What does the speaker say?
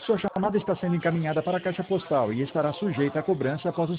Sua chamada está sendo encaminhada para a caixa postal e estará sujeita a cobrança após o